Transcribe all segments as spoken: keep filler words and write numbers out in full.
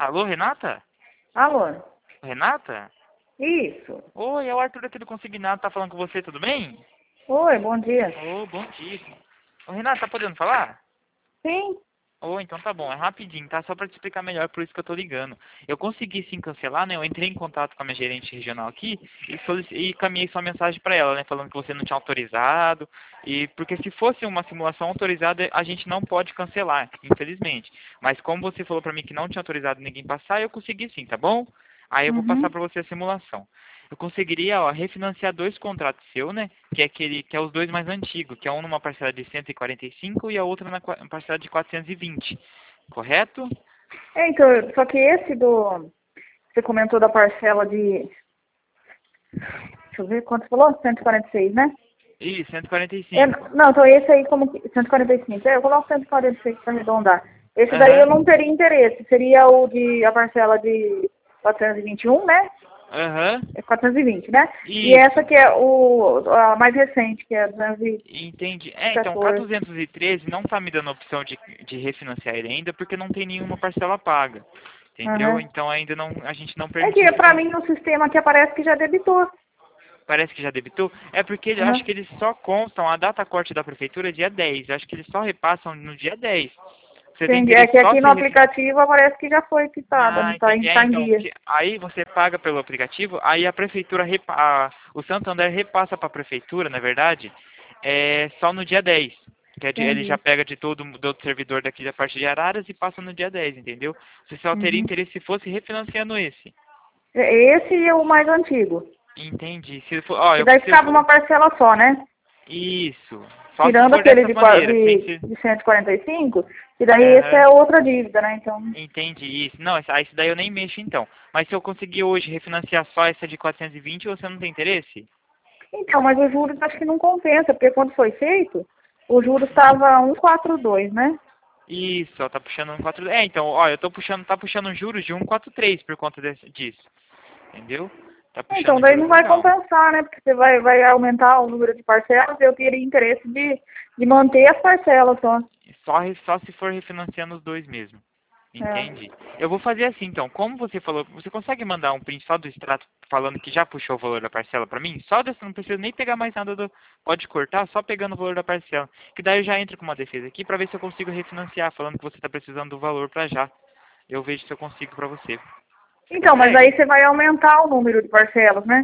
Alô, Renata? Alô? Renata? Isso. Oi, é o Arthur aqui do Consignado, tá falando com você, tudo bem? Oi, bom dia. Ô, bom dia. Ô, Renata, tá podendo falar? Sim. Ô, então tá bom, é rapidinho, tá? Só pra te explicar melhor, por isso que eu tô ligando. Eu consegui sim cancelar, né? Eu entrei em contato com a minha gerente regional aqui e, solic... e caminhei sua mensagem pra ela, né? Falando que você não tinha autorizado. E porque se fosse uma simulação autorizada, a gente não pode cancelar, infelizmente. Mas como você falou pra mim que não tinha autorizado ninguém passar, eu consegui sim, tá bom? Aí eu vou passar Uhum. pra você a simulação. Eu conseguiria, ó, refinanciar dois contratos seu, né? Que é aquele, que é os dois mais antigos, que é um numa parcela de cento e quarenta e cinco e a outra na qua- parcela de quatrocentos e vinte. Correto? É, então, só que esse do... Você comentou da parcela de... Deixa eu ver quanto você falou? cento e quarenta e seis, né? Isso, cento e quarenta e É, cinco. não, então esse aí como que... cento e quarenta e cinco. É, eu coloco cento e quarenta e seis para arredondar. Esse daí eu Aham, não teria interesse. Seria o de... A parcela de quatrocentos e vinte e um, né? aham. É quatrocentos e vinte, né? E essa Isso. que é o... A mais recente, que é duzentos e Entendi. É, então, com a quatorze. duzentos e treze não tá me dando opção de, de refinanciar ele ainda, porque não tem nenhuma parcela paga. Entendeu? Aham. Então ainda não, a gente não É permitiu que pra refinanciar. mim no sistema aqui aparece que já debitou. Parece que já debitou. É porque eu acho Aham. que eles só constam, a data corte da prefeitura é dia dez. Eu acho que eles só repassam no dia dez. Você tem Entendi. É interesse que só aqui se no refinanciar? aplicativo aparece que já foi quitada, Ah, não tá entendi. em, É, tá em então, dia. porque aí você paga pelo aplicativo, aí a prefeitura, repa a- o Santander repassa para a prefeitura, na verdade, é só no dia dez. Que é de- ele já Entendi. pega de todo do outro servidor daqui da parte de Araras e passa no dia dez, entendeu? Você só teria Uhum. interesse se fosse refinanciando esse. Esse é o mais antigo. Entendi. Se for, ó, E eu, daí se eu ficava for, uma parcela só, né? isso. Só se Tirando for aquele dessa de, qua- maneira, sem de, ser. de cento e quarenta e cinco, e daí esse Aham. é outra dívida, né? Então, Entendi isso. Não, essa, esse daí eu nem mexo então. Mas se eu conseguir hoje refinanciar só essa de quatrocentos e vinte, você não tem interesse? então, mas os juros acho que não compensa, porque quando foi feito, o juros estava cento e quarenta e dois, né? Isso, ó, tá puxando um quatro. É, então, ó, eu tô puxando, tá puxando juros de um quatro três por conta desse, disso. Entendeu? Tá Então, puxando daí juros não vai legal. compensar, né? Porque você vai, vai aumentar o número de parcelas, eu teria interesse de, de manter as parcelas só. Só, re- só se for refinanciando os dois mesmo. É. Entendi. Eu vou fazer assim, então. Como você falou, você consegue mandar um print só do extrato falando que já puxou o valor da parcela pra mim? Só desse, não precisa nem pegar mais nada do... Pode cortar, só pegando o valor da parcela. Que daí eu já entro com uma defesa aqui pra ver se eu consigo refinanciar, falando que você tá precisando do valor pra já. Eu vejo se eu consigo pra você. Você Então, mas consegue? aí você vai aumentar o número de parcelas, né?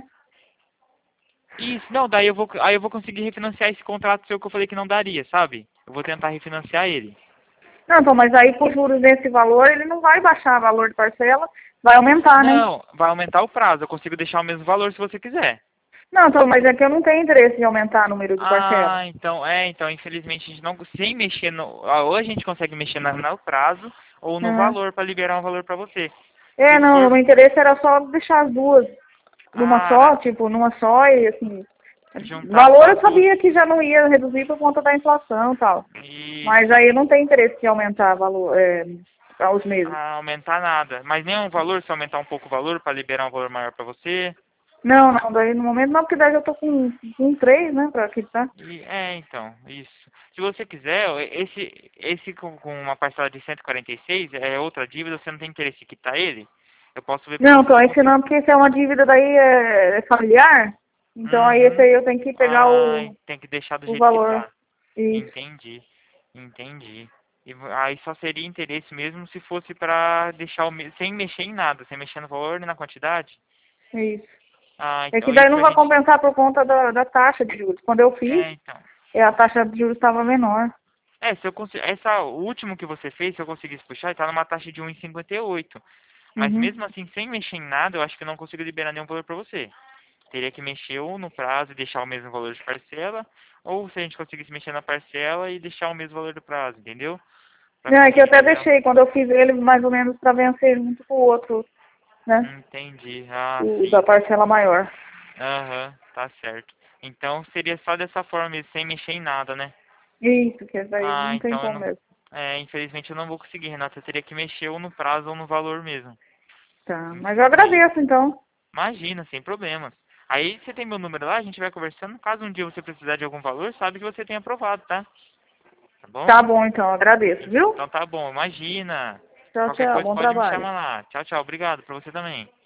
Isso, não, daí eu vou, aí eu vou conseguir refinanciar esse contrato seu que eu falei que não daria, sabe? Eu vou tentar refinanciar ele. Não, então, mas aí por juros desse valor, ele não vai baixar o valor de parcela, vai aumentar, né? Não, vai aumentar o prazo, eu consigo deixar o mesmo valor se você quiser. Não, então, mas é que eu não tenho interesse em aumentar o número de parcelas. Ah, então, é, então, infelizmente a gente não, sem mexer no, ah, ou a gente consegue mexer na- no prazo ou no Aham. valor para liberar um valor para você. Se É, não, o for, meu interesse era só deixar as duas numa ah, só, na- tipo, numa só e assim. juntar Valor só eu as duas sabia que já não ia reduzir por conta da inflação e tal. Mas e aí eu não tenho interesse em aumentar valor, é, aos meses. ah, aumentar nada, mas nem um valor, se aumentar um pouco o valor para liberar um valor maior para você. Não, não, daí no momento não, porque daí eu tô com, com três, né, pra quitar. E, é, então, isso. Se você quiser, ó, esse, esse com, com uma parcela de cento e quarenta e seis é outra dívida, você não tem interesse em quitar ele? Eu posso ver pra Não, você então se eu esse consigo. não, porque esse é uma dívida daí é, é familiar, então aí esse Uhum. aí eu tenho que pegar Ah, o, tem que deixar do o jeito que valor. tá. Isso, Entendi. Entendi. E v- aí só seria interesse mesmo se fosse pra deixar o me- sem mexer em nada, sem mexer no valor nem na quantidade. isso. Ah, É que então daí isso não a vai gente. compensar por conta da, da taxa de juros. Quando eu fiz, É, então. é, a taxa de juros estava menor. É, se eu consigo. Essa, o último que você fez, se eu conseguisse puxar, ele tá numa taxa de um vírgula cinquenta e oito. Mas Uhum. mesmo assim, sem mexer em nada, eu acho que eu não consigo liberar nenhum valor pra você. Teria que mexer ou no prazo e deixar o mesmo valor de parcela, ou se a gente conseguisse mexer na parcela e deixar o mesmo valor do prazo, entendeu? Pra Não, é que eu conseguir até liberar. deixei, quando eu fiz ele mais ou menos para vencer junto com o outro, né? Entendi. Ah, O da sim. parcela maior. Aham, tá certo. Então seria só dessa forma, mesmo, sem mexer em nada, né? Isso, que daí Ah, não tem então eu como não. mesmo. É, infelizmente eu não vou conseguir, Renata. Eu teria que mexer ou no prazo ou no valor mesmo. Tá, mas eu Infelizmente. agradeço então. Imagina, sem problemas. Aí você tem meu número lá, a gente vai conversando. Caso um dia você precisar de algum valor, sabe que você tem aprovado, tá? Tá bom? Tá bom então, agradeço, viu? Então tá bom, imagina. Tchau, Qualquer tchau. coisa Bom pode me trabalho. chamar lá. Tchau, tchau. Obrigado pra você também.